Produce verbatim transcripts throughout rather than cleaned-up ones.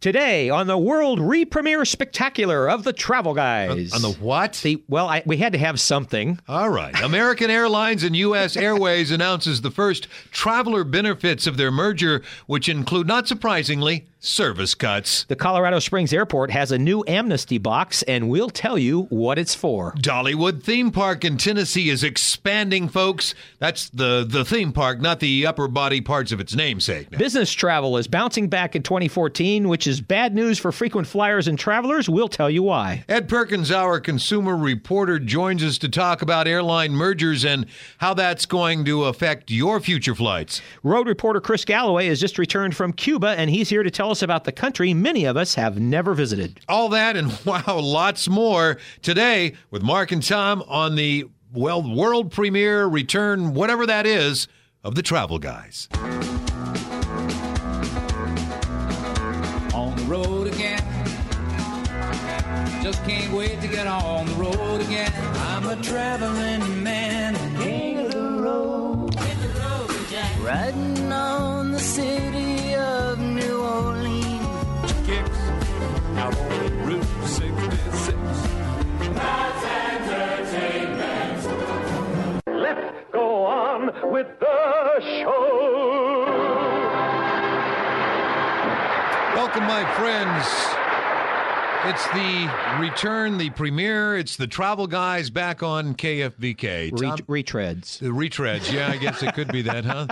Today on the World Re-Premiere Spectacular of the Travel Guys. On, on the what? The, well, I, we had to have something. All right. American Airlines and U S Airways announces the first traveler benefits of their merger, which include, not surprisingly, service cuts. The Colorado Springs Airport has a new amnesty box, and we'll tell you what it's for. Dollywood Theme Park in Tennessee is expanding, folks. That's the, the theme park, not the upper body parts of its namesake. Business travel is bouncing back in twenty fourteen, which is bad news for frequent flyers and travelers. We'll tell you why. Ed Perkins, our consumer reporter, joins us to talk about airline mergers and how that's going to affect your future flights. Road reporter Chris Galloway has just returned from Cuba, and he's here to tell us about the country many of us have never visited. All that and, wow, lots more today with Mark and Tom on the, well, world premiere return, whatever that is, of the Travel Guys. On the road again. Just can't wait to get on the road again. I'm a traveling man. King of the road. Hit the road, Jack. Riding on the city of New Orleans. Kicks out on Route sixty-six. That's entertainment. Let's go on with the show. Welcome, my friends. It's the return, the premiere. It's the Travel Guys back on K F B K. Re- retreads. The retreads. Yeah, I guess it could be that, huh?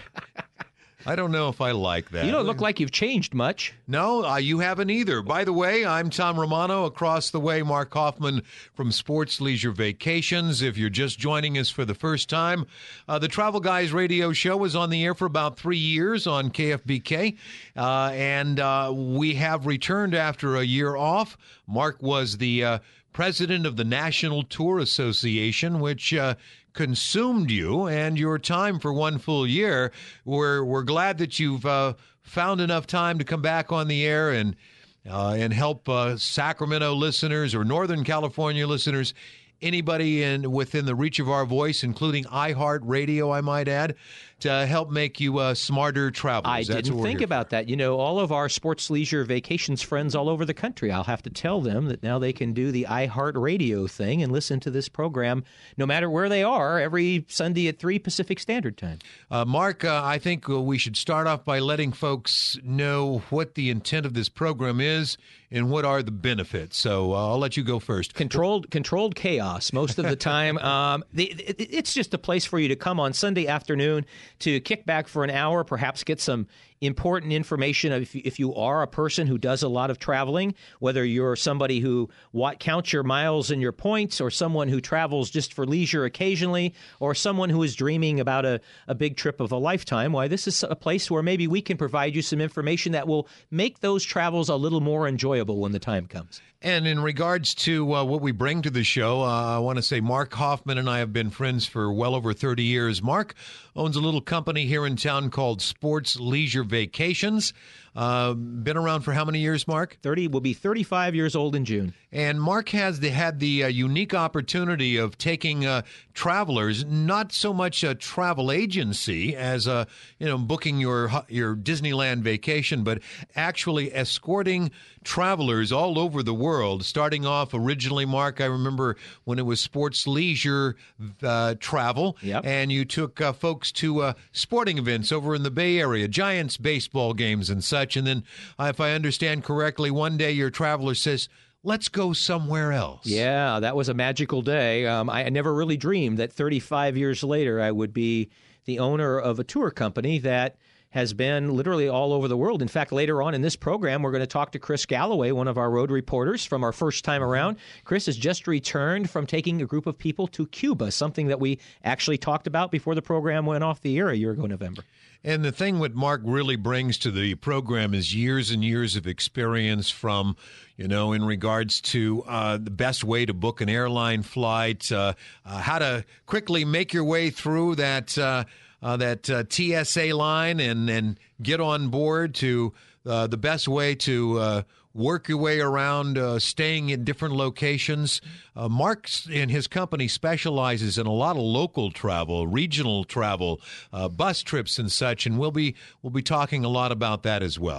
I don't know if I like that. You don't look like you've changed much. No, uh, you haven't either. By the way, I'm Tom Romano. Across the way, Mark Hoffman from Sports Leisure Vacations. If you're just joining us for the first time, uh, the Travel Guys radio show was on the air for about three years on K F B K, uh, and uh, we have returned after a year off. Mark was the uh, president of the National Tour Association, which uh, consumed you and your time for one full year. We're we're glad that you've uh, found enough time to come back on the air and uh, and help uh, Sacramento listeners or Northern California listeners, anybody in within the reach of our voice, including iHeartRadio, I might add, to help make you uh, smarter travelers. I That's didn't think about for. that. You know, all of our Sports Leisure Vacations friends all over the country, I'll have to tell them that now they can do the iHeartRadio thing and listen to this program no matter where they are every Sunday at three Pacific Standard Time. Uh, Mark, uh, I think uh, we should start off by letting folks know what the intent of this program is and what are the benefits. So uh, I'll let you go first. Controlled controlled chaos most of the time. um, the, it, it's just a place for you to come on Sunday afternoon to kick back for an hour, perhaps get some important information if, if you are a person who does a lot of traveling, whether you're somebody who what, counts your miles and your points, or someone who travels just for leisure occasionally, or someone who is dreaming about a, a big trip of a lifetime. Why, this is a place where maybe we can provide you some information that will make those travels a little more enjoyable when the time comes. And in regards to uh, what we bring to the show, uh, I want to say Mark Hoffman and I have been friends for well over thirty years. Mark owns a little company here in town called Sports Leisure Vacations. Uh, been around for how many years, Mark? thirty will be thirty-five years old in June. And Mark has the, had the uh, unique opportunity of taking uh, travelers, not so much a travel agency as a, you know, booking your your Disneyland vacation, but actually escorting travelers all over the world. Starting off originally, Mark, I remember when it was Sports Leisure uh, Travel, yep. and you took uh, folks to uh, sporting events over in the Bay Area, Giants baseball games and such. And then, uh, if I understand correctly, one day your traveler says, let's go somewhere else. Yeah, that was a magical day. Um, I, I never really dreamed that thirty-five years later I would be the owner of a tour company that has been literally all over the world. In fact, later on in this program, we're going to talk to Chris Galloway, one of our road reporters from our first time around. Chris has just returned from taking a group of people to Cuba, something that we actually talked about before the program went off the air a year ago in November. And the thing what Mark really brings to the program is years and years of experience from, you know, in regards to uh, the best way to book an airline flight, uh, uh, how to quickly make your way through that uh, uh, that uh, T S A line and, and get on board, to uh, the best way to uh, work your way around uh, staying in different locations. Uh, Mark and his company specializes in a lot of local travel, regional travel, uh, bus trips and such, and we'll be we'll be talking a lot about that as well.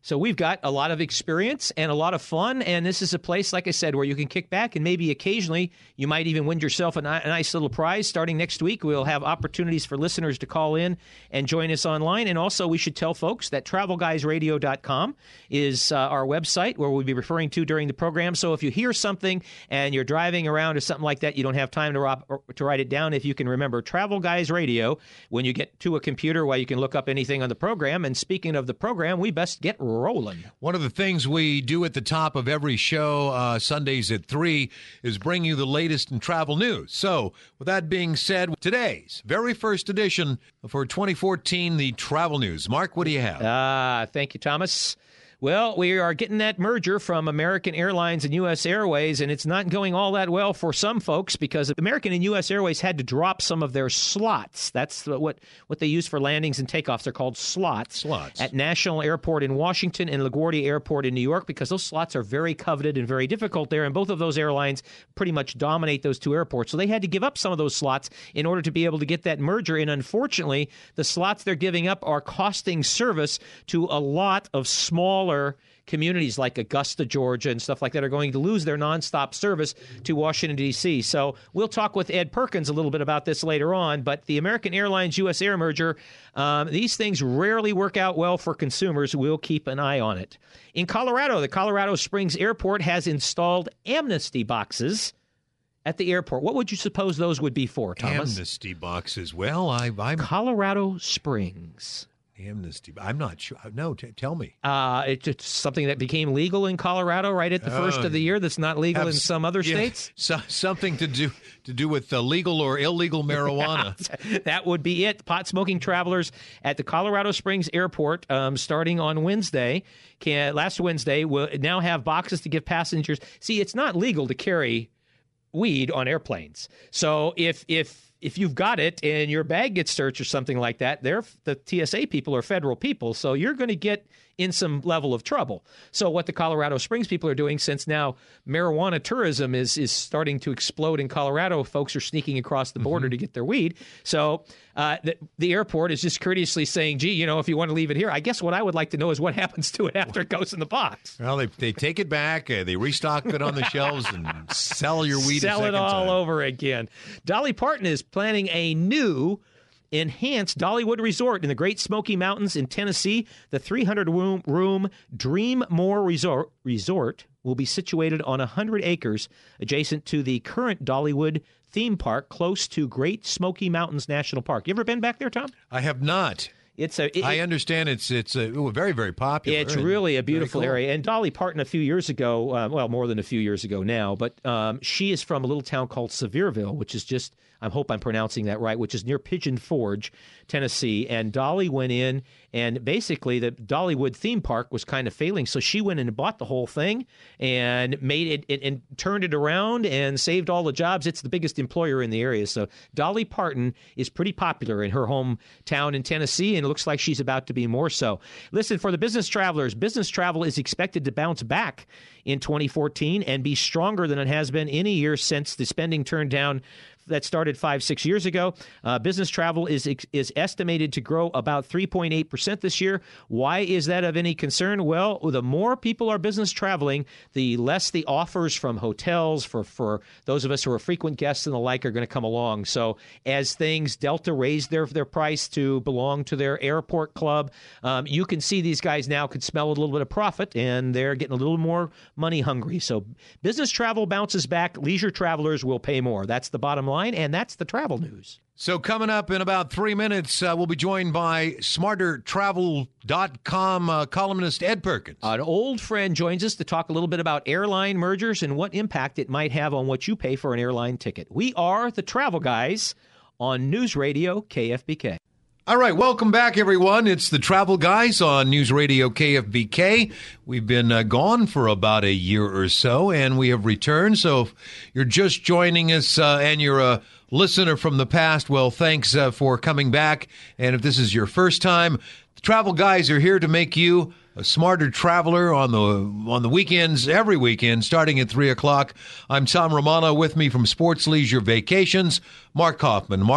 So we've got a lot of experience and a lot of fun, and this is a place, like I said, where you can kick back and maybe occasionally you might even win yourself a, ni- a nice little prize. Starting next week, we'll have opportunities for listeners to call in and join us online. And also, we should tell folks that travel guys radio dot com is uh, our website where we'll be referring to during the program. So if you hear something and you're driving around or something like that, you don't have time to, rob, to write it down. If you can remember Travel Guys Radio, when you get to a computer where you can look up anything on the program. And speaking of the program, we best get rolling. One of the things we do at the top of every show, uh, Sundays at three, is bring you the latest in travel news. So, with that being said, today's very first edition for twenty fourteen, the travel news. Mark, what do you have? Ah, thank you, Thomas. Well, we are getting that merger from American Airlines and U S Airways, and it's not going all that well for some folks because American and U S Airways had to drop some of their slots. That's what, what they use for landings and takeoffs. They're called slots. Slots. At National Airport in Washington and LaGuardia Airport in New York, because those slots are very coveted and very difficult there, and both of those airlines pretty much dominate those two airports. So they had to give up some of those slots in order to be able to get that merger, and unfortunately, the slots they're giving up are costing service to a lot of smaller communities like Augusta, Georgia, and stuff like that are going to lose their nonstop service to Washington, D C. So we'll talk with Ed Perkins a little bit about this later on. But the American Airlines U S Air merger, um, these things rarely work out well for consumers. We'll keep an eye on it. In Colorado, the Colorado Springs Airport has installed amnesty boxes at the airport. What would you suppose those would be for, Thomas? Amnesty boxes. Well, I, I'm... Colorado Springs. Amnesty. I'm not sure. No, t- tell me. Uh, it's it's something that became legal in Colorado right at the first Oh, of the year that's not legal Have in s- some other yeah, states? So, something to do to do with uh, legal or illegal marijuana. That would be it. Pot smoking travelers at the Colorado Springs Airport, um, starting on Wednesday, can, last Wednesday, will now have boxes to give passengers. See, it's not legal to carry weed on airplanes. So if if if you've got it and your bag gets searched or something like that, they're the T S A people are federal people, so you're going to get in some level of trouble. So what the Colorado Springs people are doing, since now marijuana tourism is is starting to explode in Colorado, folks are sneaking across the border mm-hmm. to get their weed. So uh, the, the airport is just courteously saying, gee, you know, if you want to leave it here, I guess what I would like to know is what happens to it after it goes in the box. Well, they they take it back, uh, they restock it on the shelves, and sell your weed Sell a it second all time. over again. Dolly Parton is planning a new enhanced Dollywood Resort in the Great Smoky Mountains in Tennessee. The three hundred room, room Dreammore Resort, Resort will be situated on one hundred acres adjacent to the current Dollywood theme park close to Great Smoky Mountains National Park. You ever been back there, Tom? I have not. It's a. It, I understand it's it's a, ooh, very very popular. It's really a beautiful cool. area. And Dolly Parton, a few years ago, uh, well, more than a few years ago now, but um, she is from a little town called Sevierville, which is just, I hope I'm pronouncing that right, which is near Pigeon Forge, Tennessee. And Dolly went in, and basically the Dollywood theme park was kind of failing, so she went in and bought the whole thing and made it, it and turned it around and saved all the jobs. It's the biggest employer in the area. So Dolly Parton is pretty popular in her hometown in Tennessee, and it looks like she's about to be more so. Listen, for the business travelers, business travel is expected to bounce back in twenty fourteen and be stronger than it has been any year since the spending turned down that started five, six years ago. Uh, business travel is is estimated to grow about three point eight percent this year. Why is that of any concern? Well, the more people are business traveling, the less the offers from hotels for, for those of us who are frequent guests and the like are going to come along. So as things, Delta raised their, their price to belong to their airport club, um, you can see these guys now could smell a little bit of profit, and they're getting a little more money hungry. So business travel bounces back. Leisure travelers will pay more. That's the bottom line. And that's the travel news. So coming up in about three minutes, uh, we'll be joined by smarter travel dot com uh, columnist Ed Perkins. An old friend joins us to talk a little bit about airline mergers and what impact it might have on what you pay for an airline ticket. We are the Travel Guys on News Radio K F B K. All right, welcome back, everyone. It's the Travel Guys on News Radio K F B K. We've been uh, gone for about a year or so, and we have returned. So if you're just joining us uh, and you're a listener from the past, well, thanks uh, for coming back. And if this is your first time, the Travel Guys are here to make you a smarter traveler on the on the weekends, every weekend, starting at three o'clock. I'm Tom Romano. With me from Sports Leisure Vacations, Mark Hoffman. Mark?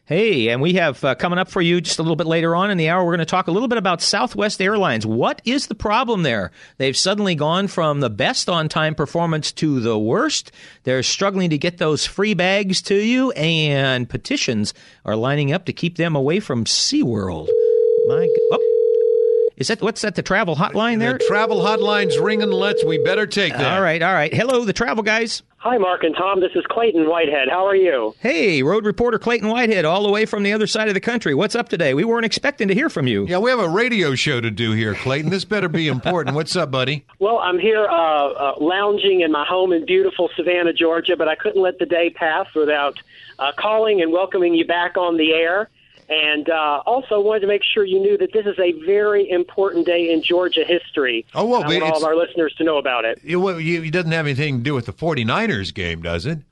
Hey, and we have uh, coming up for you just a little bit later on in the hour, we're going to talk a little bit about Southwest Airlines. What is the problem there? They've suddenly gone from the best on-time performance to the worst. They're struggling to get those free bags to you, and petitions are lining up to keep them away from SeaWorld. My oh. Is that, what's that, the travel hotline there? The travel hotline's ringing. Let's, we better take that. All right, all right. Hello, the travel guys. Hi, Mark and Tom. This is Clayton Whitehead. How are you? Hey, road reporter Clayton Whitehead, all the way from the other side of the country. What's up today? We weren't expecting to hear from you. Yeah, we have a radio show to do here, Clayton. This better be important. What's up, buddy? Well, I'm here uh, uh, lounging in my home in beautiful Savannah, Georgia, but I couldn't let the day pass without uh, calling and welcoming you back on the air. And uh, also wanted to make sure you knew that this is a very important day in Georgia history. Oh, well, I want all of our listeners to know about it. It, well, you, it doesn't have anything to do with the forty-niners game, does it?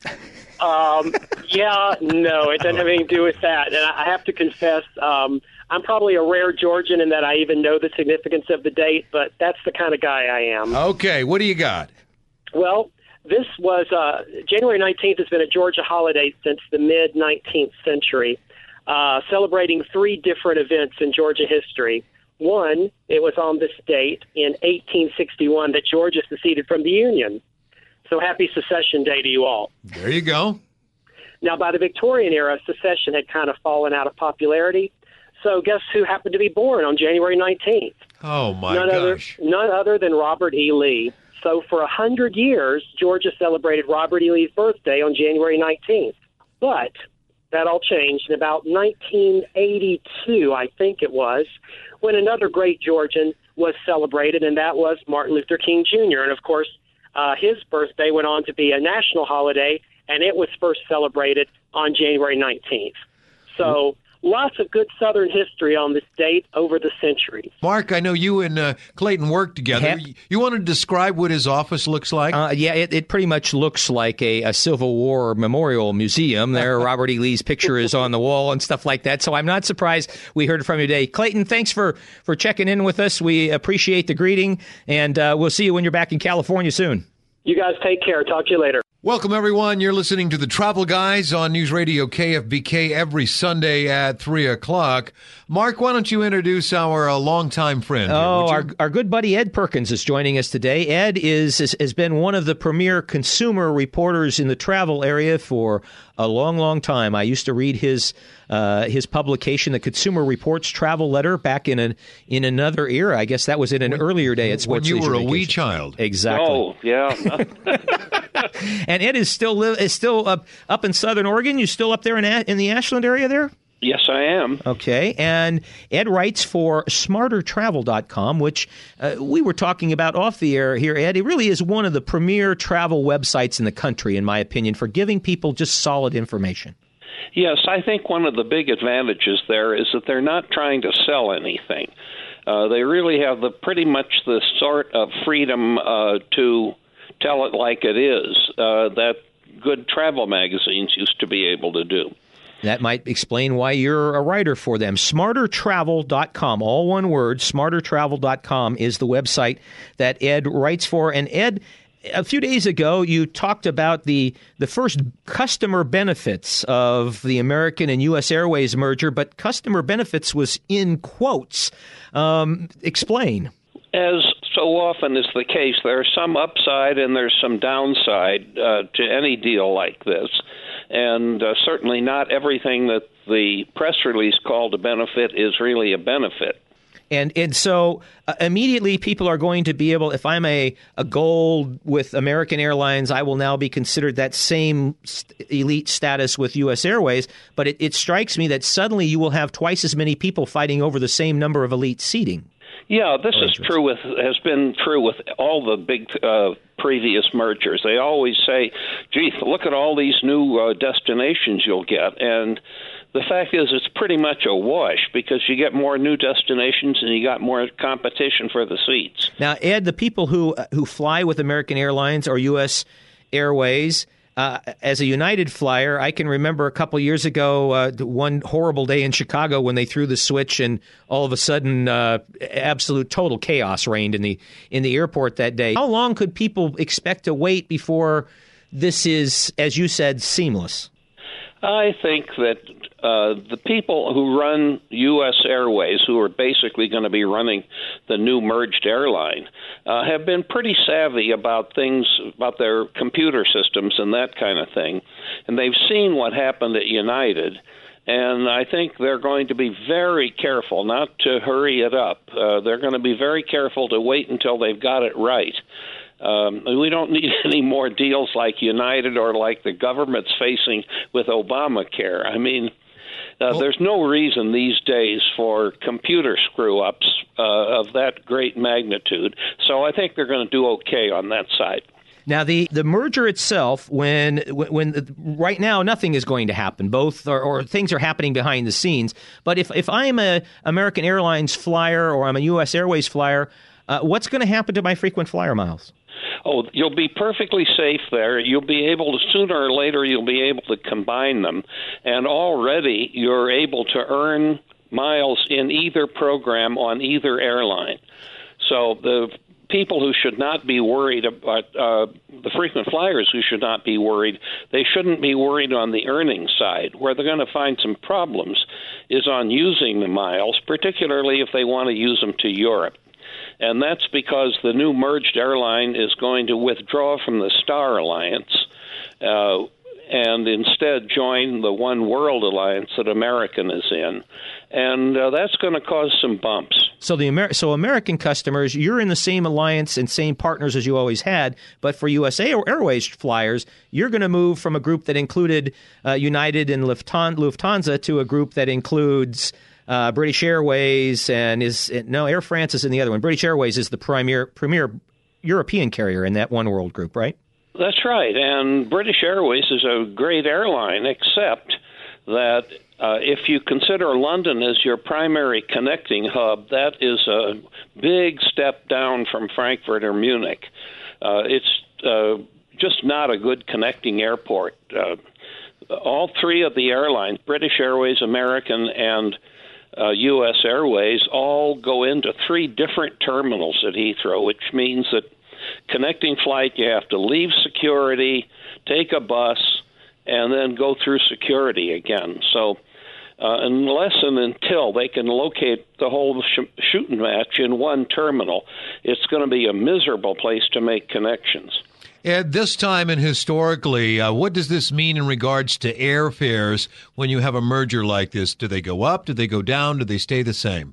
Um, yeah, no, it doesn't have anything to do with that. And I have to confess, um, I'm probably a rare Georgian in that I even know the significance of the date, but that's the kind of guy I am. Okay, what do you got? Well, this was uh, January nineteenth has been a Georgia holiday since the mid-nineteenth century. Uh, celebrating three different events in Georgia history. One, it was on this date in eighteen sixty-one that Georgia seceded from the Union. So happy Secession Day to you all. There you go. Now, by the Victorian era, secession had kind of fallen out of popularity. So guess who happened to be born on January nineteenth? Oh, my none gosh. Other, none other than Robert E. Lee. So for one hundred years, Georgia celebrated Robert E. Lee's birthday on January nineteenth. But that all changed in about nineteen eighty-two, I think it was, when another great Georgian was celebrated, and that was Martin Luther King Junior And, of course, uh, his birthday went on to be a national holiday, and it was first celebrated on January nineteenth. So lots of good Southern history on this date over the centuries. Mark, I know you and uh, Clayton work together. Have, you want to describe what his office looks like? Uh, yeah, it, it pretty much looks like a, a Civil War memorial museum. There, Robert E. Lee's picture is on the wall and stuff like that. So I'm not surprised we heard from you today. Clayton, thanks for, for checking in with us. We appreciate the greeting, and uh, we'll see you when you're back in California soon. You guys take care. Talk to you later. Welcome, everyone. You're listening to the Travel Guys on News Radio K F B K every Sunday at three o'clock. Mark, why don't you introduce our uh, longtime friend? Oh, here, our, our good buddy Ed Perkins is joining us today. Ed is, is has been one of the premier consumer reporters in the travel area for a long, long time. I used to read his uh, his publication, the Consumer Reports Travel Letter, back in an in another era. I guess that was in an when, earlier day at Sports When you Leisure were a Vacation. wee child. Exactly. Oh, yeah. And Ed is still li- is still up up in Southern Oregon. You still up there in a- in the Ashland area there? Yes, I am. Okay, and Ed writes for smarter travel dot com, which uh, we were talking about off the air here, Ed. It really is one of the premier travel websites in the country, in my opinion, for giving people just solid information. Yes, I think one of the big advantages there is that they're not trying to sell anything. Uh, they really have the pretty much the sort of freedom uh, to tell it like it is uh, that good travel magazines used to be able to do. That might explain why you're a writer for them. smarter travel dot com, all one word, smarter travel dot com is the website that Ed writes for. And Ed, a few days ago, you talked about the the first customer benefits of the American and U S Airways merger, but customer benefits was in quotes. Um, explain. As so often is the case, there's some upside and there's some downside uh, to any deal like this. And uh, certainly not everything that the press release called a benefit is really a benefit. And and so uh, immediately people are going to be able, if I'm a, a gold with American Airlines, I will now be considered that same st- elite status with U S Airways. But it, it strikes me that suddenly you will have twice as many people fighting over the same number of elite seating. Yeah, this is true with has been true with all the big uh, previous mergers. They always say, gee, look at all these new uh, destinations you'll get. And the fact is it's pretty much a wash because you get more new destinations and you got more competition for the seats. Now, Ed, the people who who fly with American Airlines or U S Airways, Uh, as a United flyer, I can remember a couple years ago, uh, one horrible day in Chicago when they threw the switch and all of a sudden uh, absolute total chaos reigned in the in the airport that day. How long could people expect to wait before this is, as you said, seamless? I think that uh, the people who run U S Airways, who are basically going to be running the new merged airline, uh, have been pretty savvy about things, about their computer systems and that kind of thing. And they've seen what happened at United. And I think they're going to be very careful not to hurry it up. Uh, they're going to be very careful to wait until they've got it right. Um, we don't need any more deals like United or like the government's facing with Obamacare. I mean, uh, well, there's no reason these days for computer screw-ups uh, of that great magnitude. So I think they're going to do okay on that side. Now, the, the merger itself, when when the, right now nothing is going to happen, both or, or things are happening behind the scenes. But if, if I'm a American Airlines flyer or I'm a U S Airways flyer, uh, what's going to happen to my frequent flyer miles? Oh, you'll be perfectly safe there. You'll be able to, sooner or later, you'll be able to combine them. And already you're able to earn miles in either program on either airline. So the people who should not be worried about, uh, the frequent flyers who should not be worried, they shouldn't be worried on the earnings side. Where they're going to find some problems is on using the miles, particularly if they want to use them to Europe. And that's because the new merged airline is going to withdraw from the Star Alliance uh, and instead join the One World Alliance that American is in. And uh, that's going to cause some bumps. So the Amer- so American customers, you're in the same alliance and same partners as you always had, but for U S Airways flyers, you're going to move from a group that included uh, United and Lufthansa to a group that includes Uh, British Airways and is no Air France is in the other one. British Airways is the premier premier European carrier in that One World group, right? That's right. And British Airways is a great airline, except that uh, if you consider London as your primary connecting hub, that is a big step down from Frankfurt or Munich. Uh, it's uh, just not a good connecting airport. Uh, all three of the airlines, British Airways, American, and Uh, U S Airways, all go into three different terminals at Heathrow, which means that connecting flight, you have to leave security, take a bus, and then go through security again. So uh, unless and until they can locate the whole sh- shooting match in one terminal, it's going to be a miserable place to make connections. Ed, this time and historically, uh, what does this mean in regards to airfares when you have a merger like this? Do they go up? Do they go down? Do they stay the same?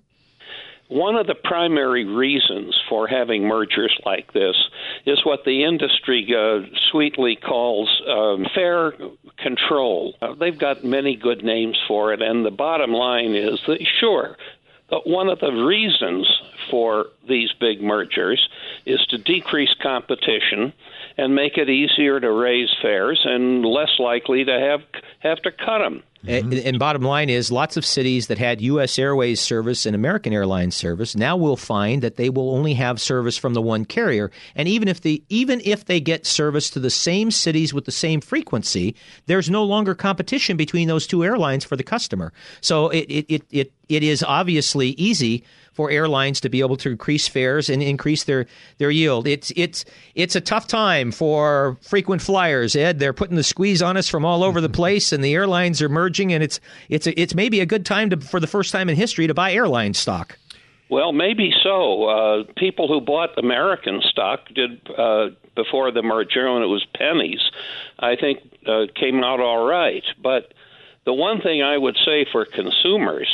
One of the primary reasons for having mergers like this is what the industry uh, sweetly calls um, fare control. Uh, they've got many good names for it, and the bottom line is that, sure, but one of the reasons for these big mergers is to decrease competition and make it easier to raise fares and less likely to have have to cut them. And, and bottom line is, lots of cities that had U S Airways service and American Airlines service now will find that they will only have service from the one carrier. And even if the even if they get service to the same cities with the same frequency, there's no longer competition between those two airlines for the customer. So it it it it, it is obviously easy for airlines to be able to increase fares and increase their, their yield. It's it's it's a tough time for frequent flyers, Ed. They're putting the squeeze on us from all over the place, and the airlines are merging, and it's it's a, it's maybe a good time to, for the first time in history, to buy airline stock. Well, maybe so. Uh, people who bought American stock did uh, before the merger, when it was pennies, I think uh, came out all right. But the one thing I would say for consumers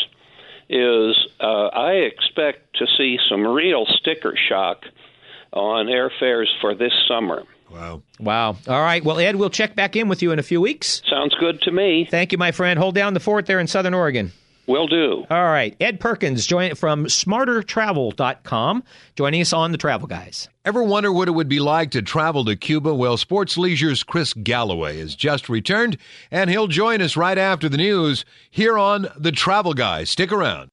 is uh, I expect to see some real sticker shock on airfares for this summer. Wow. Wow. All right. Well, Ed, we'll check back in with you in a few weeks. Sounds good to me. Thank you, my friend. Hold down the fort there in Southern Oregon. Will do. All right. Ed Perkins join from smarter travel dot com, joining us on The Travel Guys. Ever wonder what it would be like to travel to Cuba? Well, Sports Leisure's Chris Galloway has just returned, and he'll join us right after the news here on The Travel Guys. Stick around.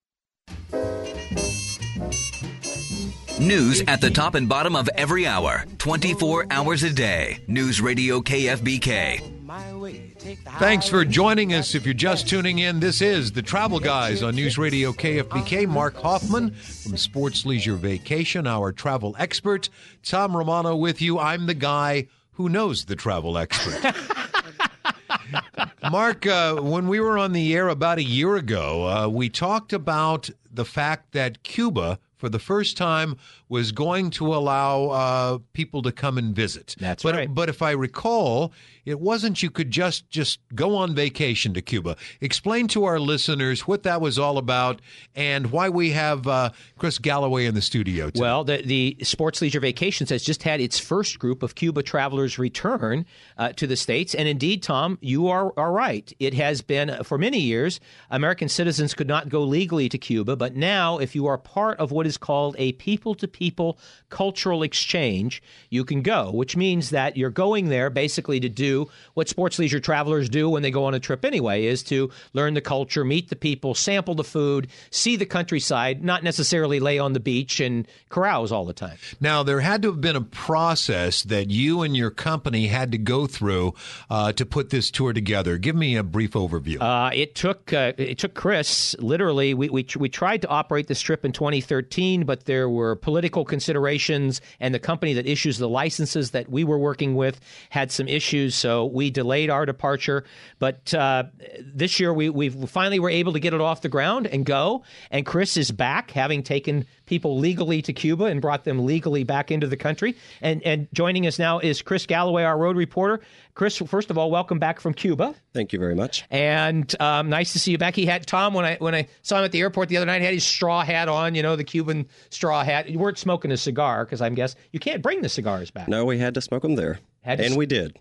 News at the top and bottom of every hour, twenty-four hours a day. News Radio K F B K. Thanks for joining us. If you're just tuning in, this is The Travel Guys on News Radio K F B K. Mark Hoffman from Sports Leisure Vacation, our travel expert. Tom Romano with you. I'm the guy who knows the travel expert. Mark, uh, when we were on the air about a year ago, uh, we talked about the fact that Cuba, for the first time, was going to allow uh, people to come and visit. That's but, right. But if I recall, it wasn't you could just, just go on vacation to Cuba. Explain to our listeners what that was all about and why we have uh, Chris Galloway in the studio today. Well, the, the Sports Leisure Vacations has just had its first group of Cuba travelers return uh, to the States. And indeed, Tom, you are, are right. It has been, for many years, American citizens could not go legally to Cuba. But now, if you are part of what is called a people-to-people cultural exchange, you can go, which means that you're going there basically to do what sports leisure travelers do when they go on a trip anyway, is to learn the culture, meet the people, sample the food, see the countryside, not necessarily lay on the beach and carouse all the time. Now, there had to have been a process that you and your company had to go through uh, to put this tour together. Give me a brief overview. Uh, it took uh, it took Chris, literally, we, we we tried to operate this trip in twenty thirteen, but there were political considerations, and the company that issues the licenses that we were working with had some issues, so we delayed our departure. But uh, this year, we we finally were able to get it off the ground and go, and Chris is back, having taken people legally to Cuba and brought them legally back into the country. And and joining us now is Chris Galloway, our road reporter. Chris, first of all, welcome back from Cuba. Thank you very much. And um, nice to see you back. He had Tom when I when I saw him at the airport the other night. He had his straw hat on, you know, the Cuban straw hat. You weren't smoking a cigar because I'm guess you can't bring the cigars back. No, we had to smoke them there, Had to and s- we did.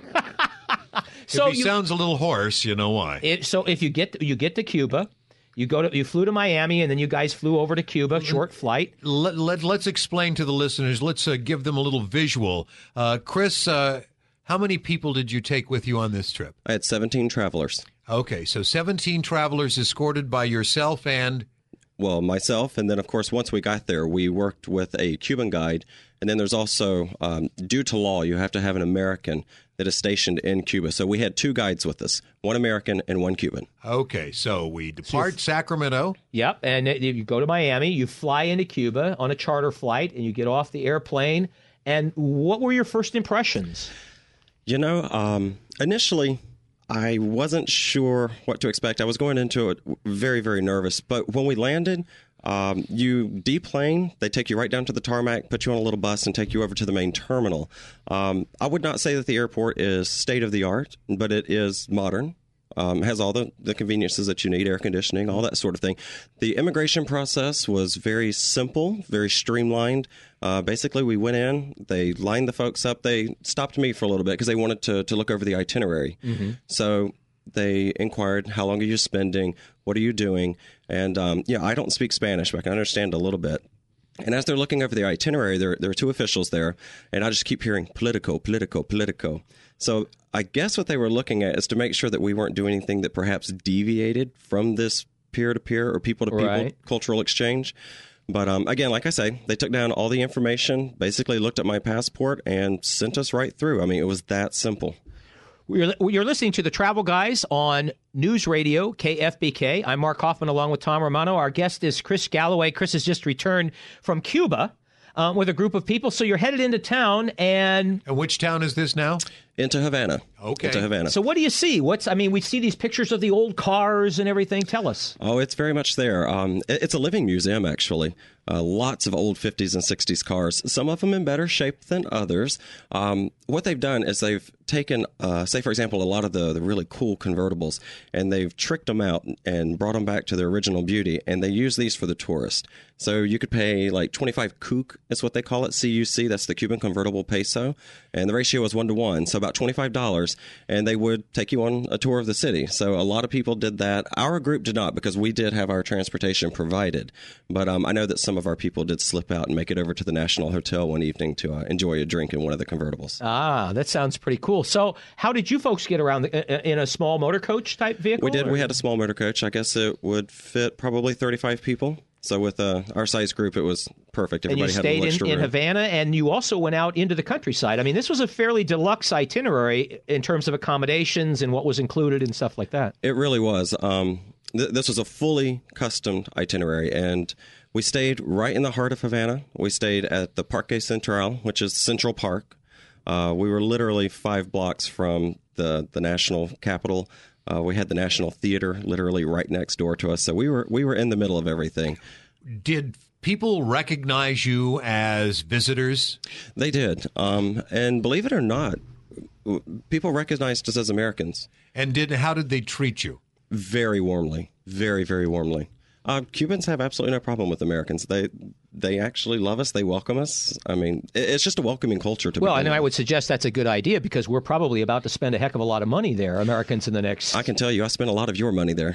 So if he you, sounds a little hoarse, you know why. it, so if you get you get to Cuba, you go to you flew to Miami, and then you guys flew over to Cuba, short flight. Let, let, let's explain to the listeners. Let's uh, give them a little visual. Uh, Chris, uh, how many people did you take with you on this trip? I had seventeen travelers. Okay, so seventeen travelers escorted by yourself and... Well, myself, and then, of course, once we got there, we worked with a Cuban guide. And then there's also, um, due to law, you have to have an American that is stationed in Cuba. So we had two guides with us, one American and one Cuban. Okay, so we depart Sacramento. Yep, and it- you go to Miami, you fly into Cuba on a charter flight, and you get off the airplane. And what were your first impressions? You know, um, initially, I wasn't sure what to expect. I was going into it very, very nervous. But when we landed, um, you deplane. They take you right down to the tarmac, put you on a little bus, and take you over to the main terminal. Um, I would not say that the airport is state of the art, but it is modern. Um, has all the, the conveniences that you need, air conditioning, all that sort of thing. The immigration process was very simple, very streamlined. Uh, basically, we went in, they lined the folks up. They stopped me for a little bit because they wanted to, to look over the itinerary. Mm-hmm. So they inquired, how long are you spending? What are you doing? And, um, yeah, I don't speak Spanish, but I can understand a little bit. And as they're looking over the itinerary, there, there are two officials there, and I just keep hearing Politico, Politico, Politico. So I guess what they were looking at is to make sure that we weren't doing anything that perhaps deviated from this peer-to-peer or people-to-people Right. cultural exchange. But um, again, like I say, they took down all the information, basically looked at my passport, and sent us right through. I mean, it was that simple. You're, you're listening to the Travel Guys on News Radio, K F B K. I'm Mark Hoffman along with Tom Romano. Our guest is Chris Galloway. Chris has just returned from Cuba um, with a group of people. So you're headed into town, and And which town is this now? Into Havana. Okay. Into Havana. so what do you see? What's I mean, we see these pictures of the old cars and everything. Tell us. Oh, it's very much there. Um, it- it's a living museum, actually. Uh, lots of old fifties and sixties cars, some of them in better shape than others. Um, what they've done is they've taken, uh, say, for example, a lot of the, the really cool convertibles, and they've tricked them out and brought them back to their original beauty, and they use these for the tourist. So you could pay like twenty-five C U C, is what they call it, C U C, that's the Cuban convertible peso, and the ratio is one to one, so about twenty-five dollars, and they would take you on a tour of the city. So a lot of people did that. Our group did not, because we did have our transportation provided, but um, I know that some of our people did slip out and make it over to the National Hotel one evening to uh, enjoy a drink in one of the convertibles. Ah, that sounds pretty cool. So how did you folks get around the, in a small motor coach type vehicle? We did. or- We had a small motor coach. I guess it would fit probably thirty-five people. So with uh, our size group, it was perfect. And you Everybody had a stayed little extra in, in room. Havana, and you also went out into the countryside. I mean, this was a fairly deluxe itinerary in terms of accommodations and what was included and stuff like that. It really was. Um, th- this was a fully custom itinerary, and we stayed right in the heart of Havana. We stayed at the Parque Central, which is Central Park. Uh, we were literally five blocks from the, the national capital. Uh, we had the National Theater literally right next door to us, so we were we were in the middle of everything. Did people recognize you as visitors? They did, um, and believe it or not, people recognized us as Americans. And did how did they treat you? Very warmly, very very warmly. Uh, Cubans have absolutely no problem with Americans. They they actually love us. They welcome us. I mean, it's just a welcoming culture. To well, begin and with. I would suggest that's a good idea because we're probably about to spend a heck of a lot of money there, Americans, in the next. I can tell you, I spent a lot of your money there.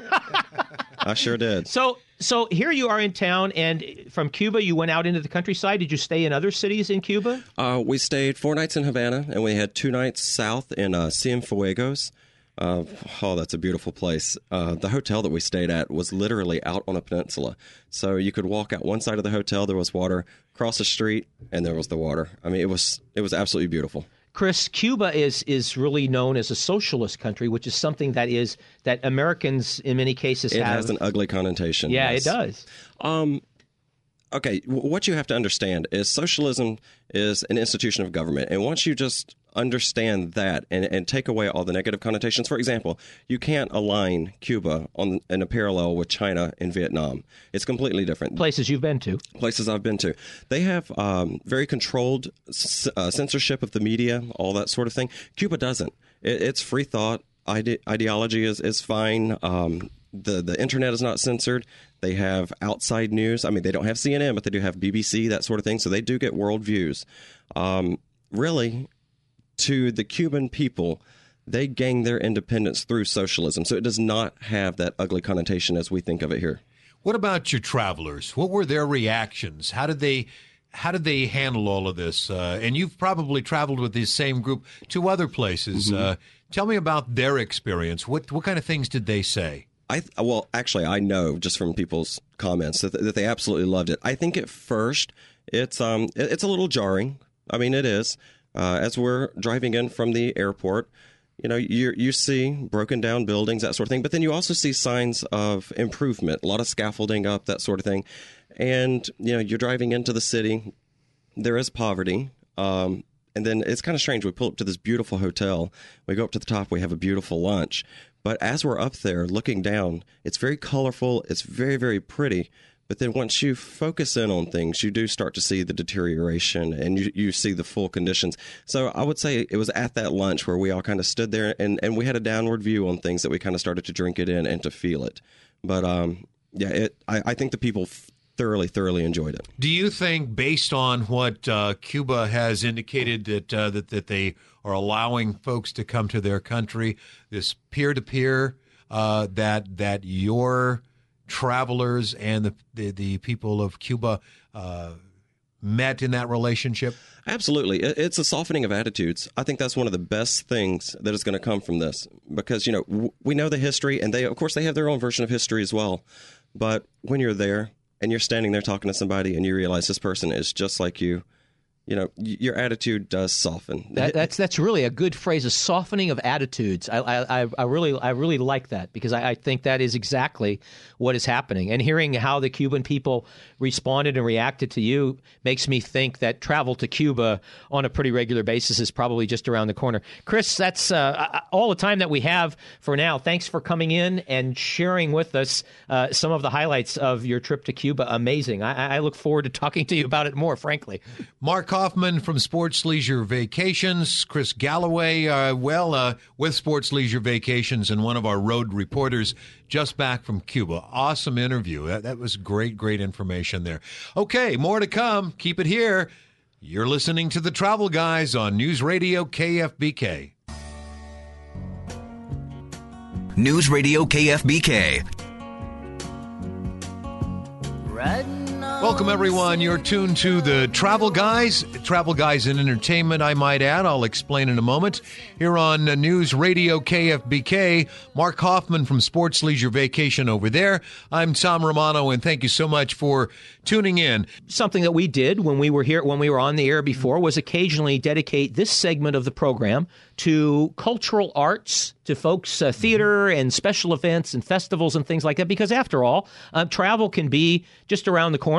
I sure did. So, so here you are in town, and from Cuba, you went out into the countryside. Did you stay in other cities in Cuba? Uh, we stayed four nights in Havana, and we had two nights south in uh, Cienfuegos. Uh, oh, that's a beautiful place. Uh, the hotel that we stayed at was literally out on a peninsula. So you could walk out one side of the hotel, there was water, cross the street, and there was the water. I mean, it was it was absolutely beautiful. Chris, Cuba is is really known as a socialist country, which is something that is that Americans in many cases it have. It has an ugly connotation. Yeah, yes. it does. Um, okay, w- what you have to understand is socialism is an institution of government, and once you just understand that and, and take away all the negative connotations. For example, you can't align Cuba on in a parallel with China and Vietnam. It's completely different. Places you've been to. Places I've been to. They have um, very controlled c- uh, censorship of the media, all that sort of thing. Cuba doesn't. It, it's free thought. Ide- ideology is, is fine. Um, the, the internet is not censored. They have outside news. I mean, they don't have C N N, but they do have B B C, that sort of thing. So they do get world views. Um, really, to the Cuban people, they gained their independence through socialism. So it does not have that ugly connotation as we think of it here. What about your travelers? What were their reactions? How did they how did they handle all of this? Uh, and you've probably traveled with this same group to other places. Mm-hmm. Uh, tell me about their experience. What what kind of things did they say? I well, actually, I know just from people's comments that, that they absolutely loved it. I think at first it's um it's a little jarring. I mean, it is. Uh, as we're driving in from the airport, you know, you you see broken down buildings, that sort of thing. But then you also see signs of improvement, a lot of scaffolding up, that sort of thing. And, you know, you're driving into the city. There is poverty. Um, and then it's kind of strange. We pull up to this beautiful hotel. We go up to the top. We have a beautiful lunch. But as we're up there looking down, it's very colorful. It's very, very pretty. But then once you focus in on things, you do start to see the deterioration and you, you see the full conditions. So I would say it was at that lunch where we all kind of stood there and, and we had a downward view on things that we kind of started to drink it in and to feel it. But um, yeah, it, I, I think the people thoroughly, thoroughly enjoyed it. Do you think, based on what uh, Cuba has indicated, that, uh, that that they are allowing folks to come to their country, this peer-to-peer, uh, that that your travelers and the, the, the people of Cuba uh, met in that relationship? Absolutely. It's a softening of attitudes. I think that's one of the best things that is going to come from this because, you know, w- we know the history and they, of course, they have their own version of history as well. But when you're there and you're standing there talking to somebody and you realize this person is just like you, you know, your attitude does soften. That, that's that's really a good phrase, a softening of attitudes. I I, I really I really like that because I, I think that is exactly what is happening. And hearing how the Cuban people responded and reacted to you makes me think that travel to Cuba on a pretty regular basis is probably just around the corner. Chris, that's uh, all the time that we have for now. Thanks for coming in and sharing with us uh, some of the highlights of your trip to Cuba. Amazing. I, I look forward to talking to you about it more, frankly. Mark Hoffman from Sports Leisure Vacations, Chris Galloway, uh, well, uh, with Sports Leisure Vacations and one of our road reporters just back from Cuba. Awesome interview. That, that was great, great information there. Okay, more to come. Keep it here. You're listening to The Travel Guys on News Radio K F B K. News Radio K F B K. Welcome, everyone. You're tuned to the Travel Guys. Travel Guys and Entertainment, I might add. I'll explain in a moment. Here on News Radio K F B K, Mark Hoffman from Sports Leisure Vacation over there. I'm Tom Romano, and thank you so much for tuning in. Something that we did when we were here, when we were on the air before, was occasionally dedicate this segment of the program to cultural arts, to folks, uh, theater and special events and festivals and things like that. Because after all, uh, travel can be just around the corner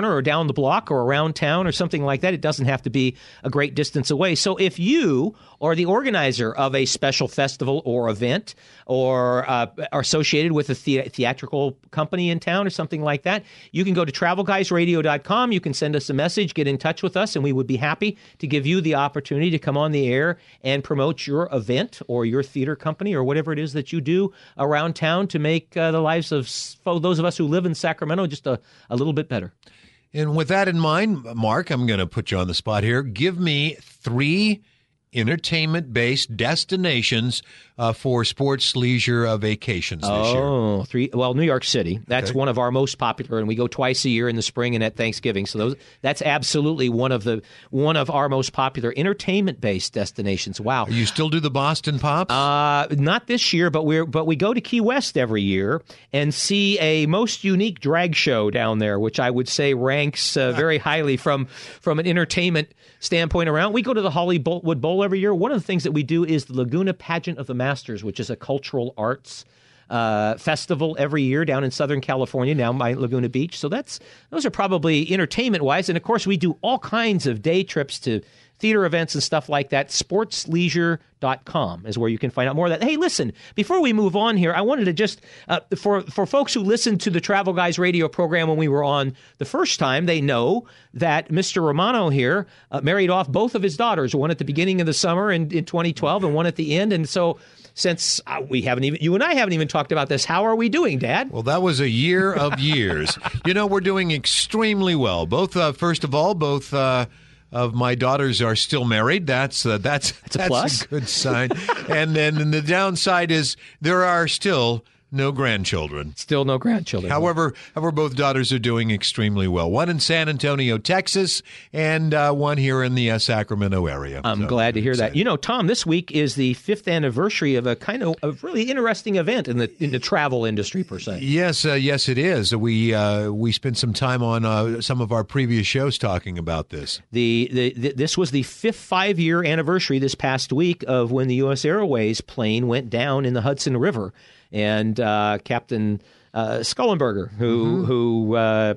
corner or down the block or around town or something like that. It doesn't have to be a great distance away. So if you are the organizer of a special festival or event or uh, are associated with a the- theatrical company in town or something like that, you can go to travel guys radio dot com. You can send us a message, get in touch with us, and we would be happy to give you the opportunity to come on the air and promote your event or your theater company or whatever it is that you do around town to make uh, the lives of for those of us who live in Sacramento just a, a little bit better. And with that in mind, Mark, I'm going to put you on the spot here. Give me three entertainment-based destinations uh, for sports leisure uh, vacations this oh, year. Oh, three. Well, New York City. That's Okay. one of our most popular, and we go twice a year in the spring and at Thanksgiving. So those, that's absolutely one of the one of our most popular entertainment-based destinations. Wow. You still do the Boston Pops? Uh, not this year, but we're but we go to Key West every year and see a most unique drag show down there, which I would say ranks uh, very highly from from an entertainment standpoint around. We go to the Hollywood Bowl every year. One of the things that we do is the Laguna Pageant of the Masters, which is a cultural arts uh, festival every year down in Southern California, now by Laguna Beach. So that's those are probably entertainment-wise. And, of course, we do all kinds of day trips to theater events and stuff like that. sports leisure dot com is where you can find out more of that. Hey, listen, before we move on here, I wanted to just, uh, for, for folks who listened to the Travel Guys radio program when we were on the first time, they know that Mister Romano here uh, married off both of his daughters, one at the beginning of the summer in, in twenty twelve and one at the end. And so since uh, we haven't even, you and I haven't even talked about this, how are we doing, Dad? Well, that was a year of years. You know, we're doing extremely well. Both, uh, first of all, both... Uh, of my daughters are still married. That's uh, that's that's a that's plus. A good sign. and then and the downside is there are still no grandchildren. Still no grandchildren. However, however, both daughters are doing extremely well. One in San Antonio, Texas, and uh, one here in the uh, Sacramento area. I'm so, glad to hear excited. that. You know, Tom, this week is the fifth anniversary of a kind of a really interesting event in the in the travel industry per se. Yes, uh, yes, it is. We uh, we spent some time on uh, some of our previous shows talking about this. The, the, the this was the fifth five year anniversary this past week of when the U S Airways plane went down in the Hudson River. And uh, Captain uh, Skullenberger, who mm-hmm. who uh,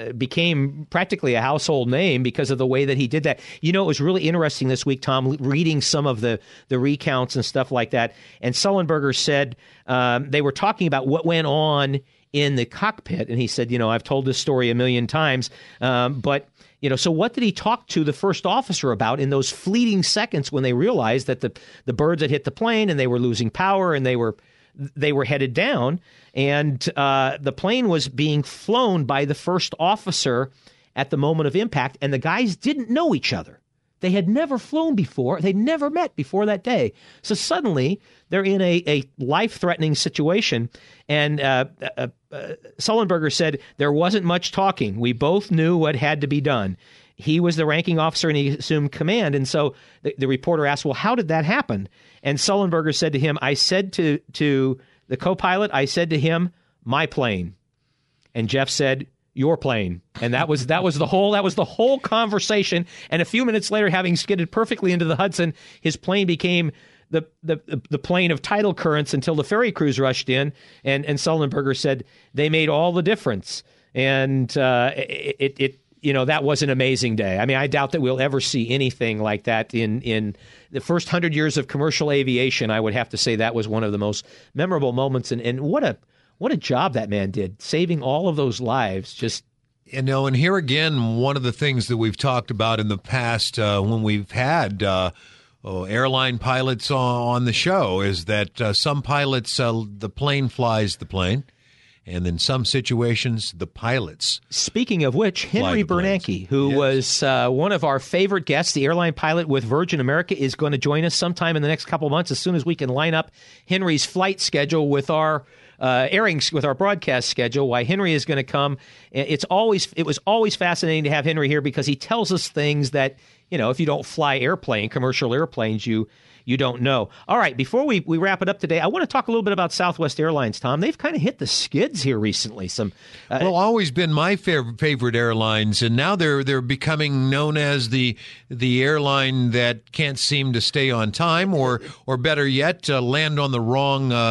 became practically a household name because of the way that he did that. You know, it was really interesting this week, Tom, reading some of the, the recounts and stuff like that. And Sullenberger said um, they were talking about what went on in the cockpit. And he said, you know, I've told this story a million times, um, but... You know, so what did he talk to the first officer about in those fleeting seconds when they realized that the, the birds had hit the plane and they were losing power and they were they were headed down, and uh, the plane was being flown by the first officer at the moment of impact, and the guys didn't know each other. They had never flown before. They'd never met before that day. So suddenly they're in a, a life-threatening situation. And uh, uh, uh, Sullenberger said there wasn't much talking. We both knew what had to be done. He was the ranking officer and he assumed command. And so the, the reporter asked, well, how did that happen? And Sullenberger said to him, I said to, to the co-pilot, I said to him, my plane. And Jeff said, your plane. And that was that was the whole that was the whole conversation. And a few minutes later, having skidded perfectly into the Hudson, his plane became the the the plane of tidal currents until the ferry crews rushed in. And and Sullenberger said they made all the difference. And uh, it, it it you know that was an amazing day. I mean, I doubt that we'll ever see anything like that in in the first hundred years of commercial aviation. I would have to say that was one of the most memorable moments. And and what a What a job that man did, saving all of those lives. Just you know, and here again, one of the things that we've talked about in the past uh, when we've had uh, oh, airline pilots on, on the show is that uh, some pilots, uh, the plane flies the plane, and in some situations, the pilots. Speaking of which, Henry Bernanke, who yes. was uh, one of our favorite guests, the airline pilot with Virgin America, is going to join us sometime in the next couple of months as soon as we can line up Henry's flight schedule with our Uh, airings with our broadcast schedule. Why Henry is going to come. It's always it was always fascinating to have Henry here because he tells us things that, you know, if you don't fly airplane, commercial airplanes, you you don't know. All right, before we, we wrap it up today, I want to talk a little bit about Southwest Airlines, Tom. They've kind of hit the skids here recently. Some uh, well, always been my fav- favorite airlines, and now they're they're becoming known as the the airline that can't seem to stay on time, or or better yet, uh, land on the wrong. Uh,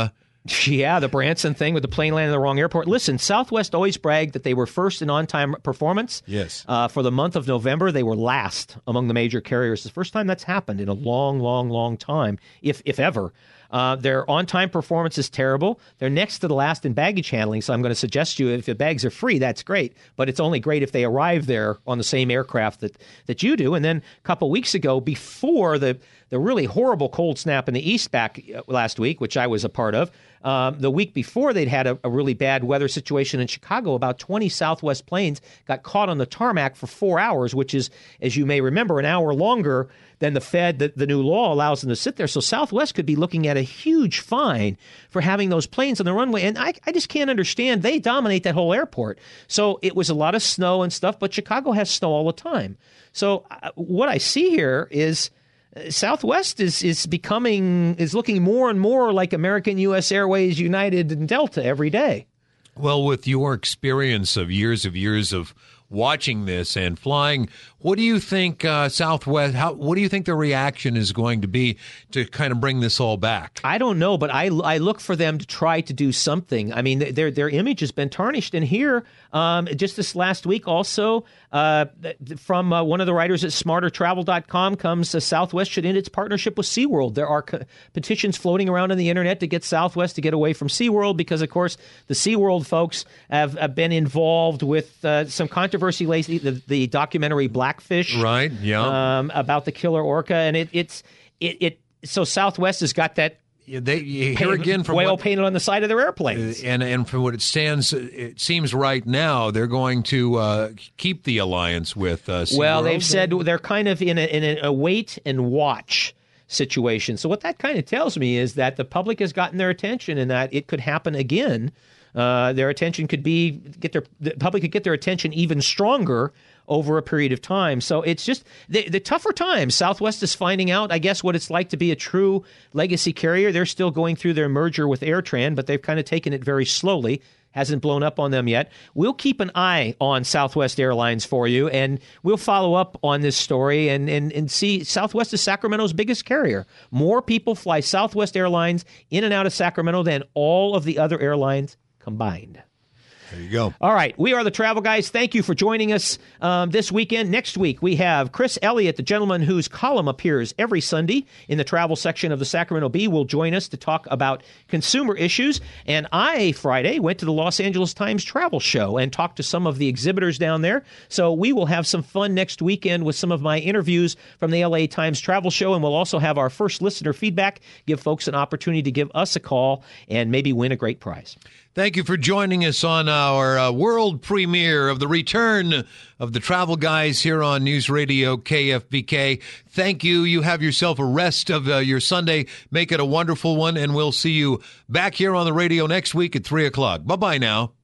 Yeah, the Branson thing with the plane landing in the wrong airport. Listen, Southwest always bragged that they were first in on-time performance. Yes. Uh, for the month of November, they were last among the major carriers. It's the first time that's happened in a long, long, long time, if if ever. Uh, their on-time performance is terrible. They're next to the last in baggage handling, so I'm going to suggest to you if the bags are free, that's great. But it's only great if they arrive there on the same aircraft that, that you do. And then a couple weeks ago, before the, the really horrible cold snap in the East back last week, which I was a part of, um, the week before they'd had a, a really bad weather situation in Chicago. About twenty Southwest planes got caught on the tarmac for four hours, which is, as you may remember, an hour longer than the Fed, the, the new law allows them to sit there. So Southwest could be looking at a huge fine for having those planes on the runway. And I, I just can't understand. They dominate that whole airport. So it was a lot of snow and stuff, but Chicago has snow all the time. So uh, what I see here is uh, Southwest is is becoming, is looking more and more like American, U S Airways, United, and Delta every day. Well, with your experience of years of years of watching this and flying, what do you think uh, Southwest, how, what do you think the reaction is going to be to kind of bring this all back? I don't know, but I, I look for them to try to do something. I mean, their their image has been tarnished. And here, um, just this last week also, uh, from uh, one of the writers at smarter travel dot com comes uh, Southwest should end its partnership with SeaWorld. There are co- petitions floating around on the internet to get Southwest to get away from SeaWorld because, of course, the SeaWorld folks have, have been involved with uh, some controversy lately, the, the documentary Blackfish. Right, yeah. Um, about the killer orca. And it, it's, it, it, so Southwest has got that Yeah, they, you hear again from whale what, painted on the side of their airplanes. and and from what it stands, it seems right now they're going to uh, keep the alliance with uh, SeaWorld. Well, they've said they're kind of in a, in a wait and watch situation. So what that kind of tells me is that the public has gotten their attention and that it could happen again. Uh, their attention could be get their the public could get their attention even stronger over a period of time. So it's just the, the tougher times. Southwest is finding out, I guess, what it's like to be a true legacy carrier. They're still going through their merger with AirTran, but they've kind of taken it very slowly. Hasn't blown up on them yet. We'll keep an eye on Southwest Airlines for you, and we'll follow up on this story and, and, and see Southwest is Sacramento's biggest carrier. More people fly Southwest Airlines in and out of Sacramento than all of the other airlines combined. There you go. All right. We are the Travel Guys. Thank you for joining us um, this weekend. Next week, we have Chris Elliott, the gentleman whose column appears every Sunday in the travel section of the Sacramento Bee, will join us to talk about consumer issues. And I, Friday, went to the Los Angeles Times Travel Show and talked to some of the exhibitors down there. So we will have some fun next weekend with some of my interviews from the L A Times Travel Show. And we'll also have our first listener feedback, give folks an opportunity to give us a call and maybe win a great prize. Thank you for joining us on our uh, world premiere of the return of the Travel Guys here on News Radio K F B K. Thank you. You have yourself a rest of uh, your Sunday. Make it a wonderful one, and we'll see you back here on the radio next week at three o'clock. Bye-bye now.